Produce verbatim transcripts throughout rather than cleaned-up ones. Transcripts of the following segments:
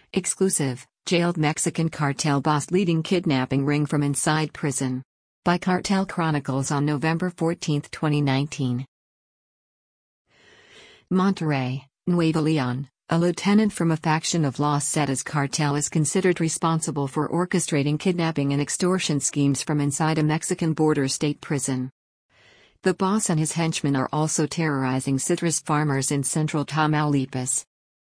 Exclusive, jailed Mexican cartel boss leading kidnapping ring from inside prison. By Cartel Chronicles on November fourteenth, twenty nineteen. Monterrey, Nuevo Leon, a lieutenant from a faction of Los Zetas cartel is considered responsible for orchestrating kidnapping and extortion schemes from inside a Mexican border state prison. The boss and his henchmen are also terrorizing citrus farmers in central Tamaulipas.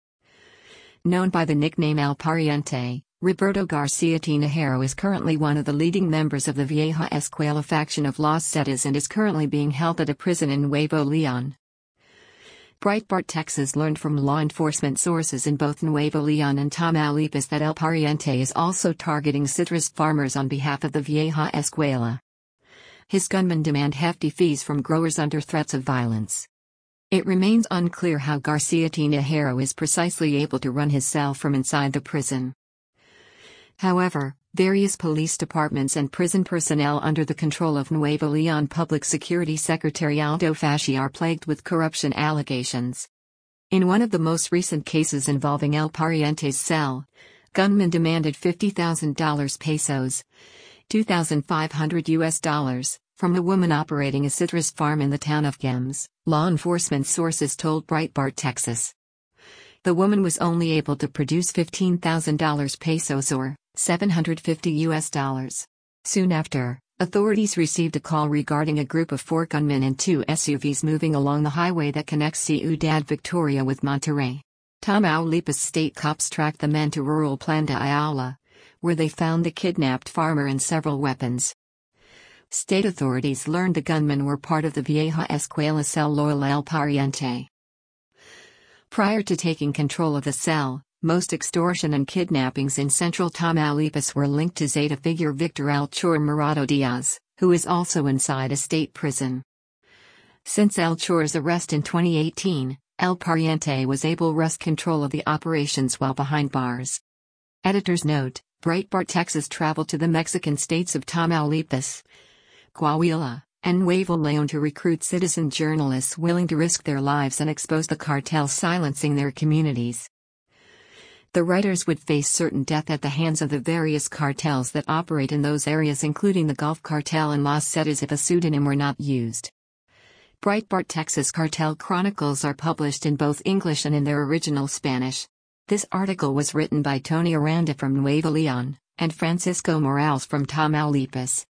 Known by the nickname El Pariente, Roberto Garcia Tinajero is currently one of the leading members of the Vieja Escuela faction of Los Zetas and is currently being held at a prison in Nuevo Leon. Breitbart Texas learned from law enforcement sources in both Nuevo Leon and Tamaulipas that El Pariente is also targeting citrus farmers on behalf of the Vieja Escuela. His gunmen demand hefty fees from growers under threats of violence. It remains unclear how Garcia Tinajero is precisely able to run his cell from inside the prison. However, various police departments and prison personnel under the control of Nuevo Leon Public Security Secretary Aldo Fasci are plagued with corruption allegations. In one of the most recent cases involving El Pariente's cell, gunmen demanded fifty thousand pesos, two thousand five hundred U S dollars, from a woman operating a citrus farm in the town of Gems, law enforcement sources told Breitbart Texas. The woman was only able to produce fifteen thousand pesos or seven hundred fifty U S dollars. Soon after, authorities received a call regarding a group of four gunmen and two S U Vs moving along the highway that connects Ciudad Victoria with Monterrey. Tamaulipas state cops tracked the men to rural Planta Ayala, where they found the kidnapped farmer and several weapons. State authorities learned the gunmen were part of the Vieja Escuela cell loyal El Pariente. Prior to taking control of the cell, most extortion and kidnappings in central Tamaulipas were linked to Zeta figure Victor Elchor Morado Diaz, who is also inside a state prison. Since Elchor's arrest in twenty eighteen, El Pariente was able to wrest control of the operations while behind bars. Editor's note: Breitbart Texas traveled to the Mexican states of Tamaulipas, Coahuila, and Nuevo Leon to recruit citizen journalists willing to risk their lives and expose the cartels silencing their communities. The writers would face certain death at the hands of the various cartels that operate in those areas, including the Gulf Cartel and Los Zetas, if a pseudonym were not used. Breitbart Texas Cartel Chronicles are published in both English and in their original Spanish. This article was written by Tony Aranda from Nuevo Leon, and Francisco Morales from Tamaulipas.